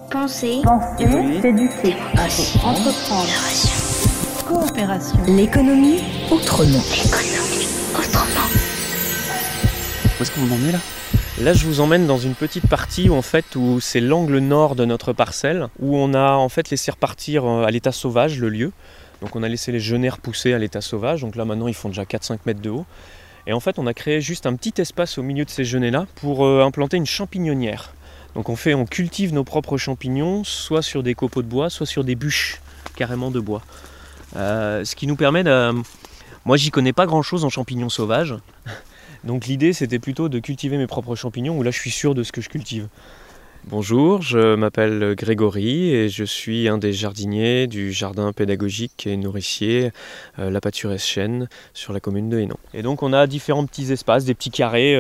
Penser, s'éduquer, entreprendre, coopération. L'économie autrement. Où est-ce que vous m'emmenez là ? Là, je vous emmène dans une petite partie où c'est l'angle nord de notre parcelle, où on a en fait laissé repartir à l'état sauvage le lieu. Donc on a laissé les genêts repousser à l'état sauvage, donc là maintenant ils font déjà 4-5 mètres de haut. Et en fait on a créé juste un petit espace au milieu de ces genêts-là pour implanter une champignonnière. Donc on cultive nos propres champignons, soit sur des copeaux de bois, soit sur des bûches carrément de bois. Ce qui nous permet de... Moi j'y connais pas grand-chose en champignons sauvages. Donc l'idée c'était plutôt de cultiver mes propres champignons où là je suis sûr de ce que je cultive. Bonjour, je m'appelle Grégory et je suis un des jardiniers du jardin pédagogique et nourricier La Pâturesse Chêne sur la commune de Hénon. Et donc on a différents petits espaces, des petits carrés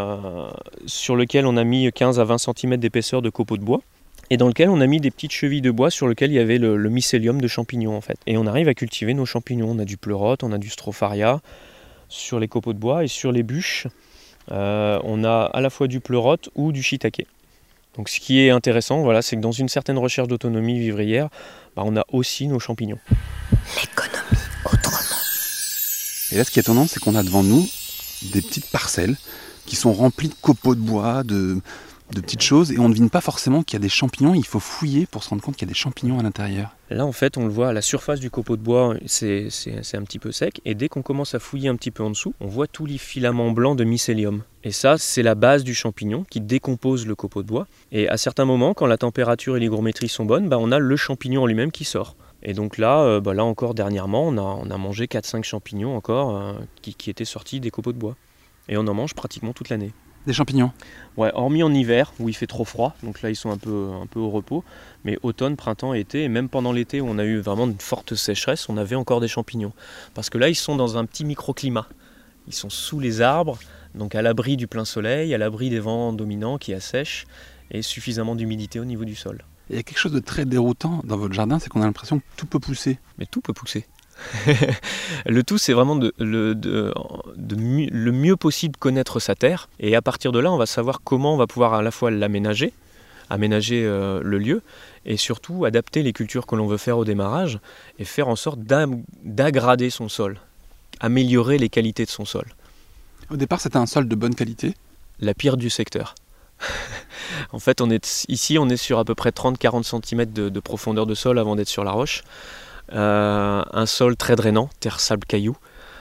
sur lesquels on a mis 15 à 20 cm d'épaisseur de copeaux de bois et dans lequel on a mis des petites chevilles de bois sur lesquelles il y avait le mycélium de champignons en fait. Et on arrive à cultiver nos champignons, on a du pleurote, on a du stropharia sur les copeaux de bois et sur les bûches on a à la fois du pleurote ou du shiitake. Donc ce qui est intéressant, c'est que dans une certaine recherche d'autonomie vivrière, on a aussi nos champignons. L'économie autrement. Et là, ce qui est étonnant, c'est qu'on a devant nous des petites parcelles qui sont remplies de copeaux de bois, de petites choses, et on ne devine pas forcément qu'il y a des champignons. Il faut fouiller pour se rendre compte qu'il y a des champignons à l'intérieur. Là, en fait, on le voit à la surface du copeau de bois, c'est un petit peu sec, et dès qu'on commence à fouiller un petit peu en dessous, on voit tous les filaments blancs de mycélium. Et ça, c'est la base du champignon qui décompose le copeau de bois. Et à certains moments, quand la température et l'hygrométrie sont bonnes, on a le champignon en lui-même qui sort. Et donc là, là encore dernièrement, on a mangé 4-5 champignons encore qui étaient sortis des copeaux de bois. Et on en mange pratiquement toute l'année. Des champignons ? Ouais, hormis en hiver où il fait trop froid, donc là ils sont un peu au repos, mais automne, printemps, été, et même pendant l'été où on a eu vraiment une forte sécheresse, on avait encore des champignons. Parce que là ils sont dans un petit microclimat. Ils sont sous les arbres, donc à l'abri du plein soleil, à l'abri des vents dominants qui assèchent, et suffisamment d'humidité au niveau du sol. Il y a quelque chose de très déroutant dans votre jardin, c'est qu'on a l'impression que tout peut pousser. Mais tout peut pousser. Le tout, c'est vraiment de le mieux possible connaître sa terre. Et à partir de là, on va savoir comment on va pouvoir à la fois aménager le lieu, et surtout adapter les cultures que l'on veut faire au démarrage, et faire en sorte d'aggrader son sol, améliorer les qualités de son sol. Au départ, c'était un sol de bonne qualité ? La pire du secteur. En fait, on est sur à peu près 30-40 cm de profondeur de sol avant d'être sur la roche. Un sol très drainant, terre, sable, caillou,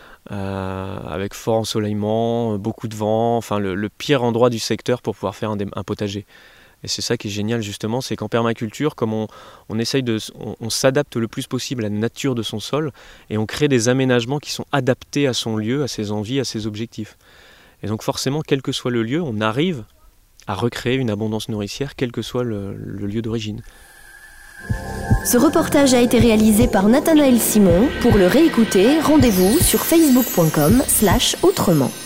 avec fort ensoleillement, beaucoup de vent, le pire endroit du secteur pour pouvoir faire un potager. Et c'est ça qui est génial justement, c'est qu'en permaculture, comme on essaye on s'adapte le plus possible à la nature de son sol, et on crée des aménagements qui sont adaptés à son lieu, à ses envies, à ses objectifs. Et donc forcément, quel que soit le lieu, on arrive à recréer une abondance nourricière, quel que soit le lieu d'origine. Ce reportage a été réalisé par Nathanaël Simon. Pour le réécouter, rendez-vous sur facebook.com/autrement.